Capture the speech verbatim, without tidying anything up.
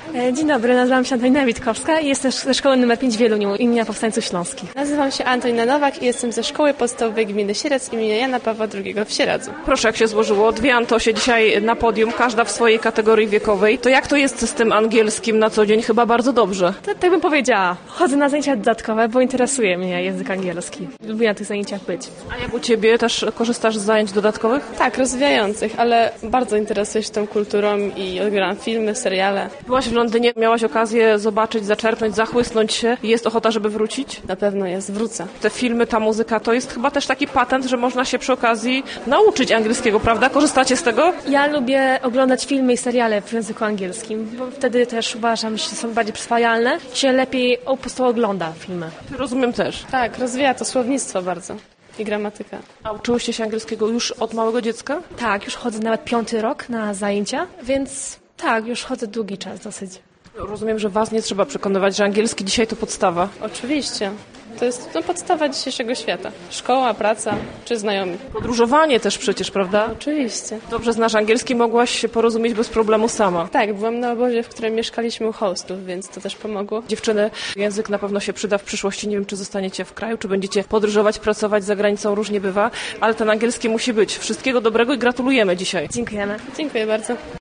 E, Dzień dobry, nazywam się Antonina Witkowska i jestem ze szkoły numer pięć w Wieluniu imienia Powstańców Śląskich. Nazywam się Antonina Nowak i jestem ze Szkoły Podstawowej Gminy Sierec imienia Jana Pawła drugiego w Sieradzu. Proszę, jak się złożyło. Dwie Antosie dzisiaj na podium, każda w swojej kategorii wiekowej. To jak to jest z tym angielskim na co dzień? Chyba bardzo dobrze. To, tak bym powiedziała. Chodzę na zajęcia dodatkowe, bo interesuje mnie język angielski. Lubię na tych zajęciach być. A jak u Ciebie też korzystasz z zajęć dodatkowych? Tak, rozwijających, ale bardzo interesuję się tą kulturą i odbieram filmy, seriale. Byłaś w Londynie, miałaś okazję zobaczyć, zaczerpnąć, zachłysnąć się. Jest ochota, żeby wrócić? Na pewno jest, wrócę. Te filmy, ta muzyka, to jest chyba też taki patent, że można się przy okazji nauczyć angielskiego, prawda? Korzystacie z tego? Ja lubię oglądać filmy i seriale w języku angielskim, bo wtedy też uważam, że są bardziej przyswajalne, się lepiej po prostu ogląda filmy. Rozumiem też. Tak, rozwija to słownictwo bardzo i gramatyka. A uczyłyście się angielskiego już od małego dziecka? Tak, już chodzę nawet piąty rok na zajęcia, więc tak, już chodzę długi czas dosyć. Rozumiem, że Was nie trzeba przekonywać, że angielski dzisiaj to podstawa. Oczywiście. To jest no, podstawa dzisiejszego świata. Szkoła, praca czy znajomi. Podróżowanie też przecież, prawda? Oczywiście. Dobrze znasz angielski, mogłaś się porozumieć bez problemu sama. Tak, byłam na obozie, w którym mieszkaliśmy u hostów, więc to też pomogło. Dziewczyny, język na pewno się przyda w przyszłości. Nie wiem, czy zostaniecie w kraju, czy będziecie podróżować, pracować za granicą, różnie bywa, ale ten angielski musi być. Wszystkiego dobrego i gratulujemy dzisiaj. Dziękujemy. Dziękuję bardzo.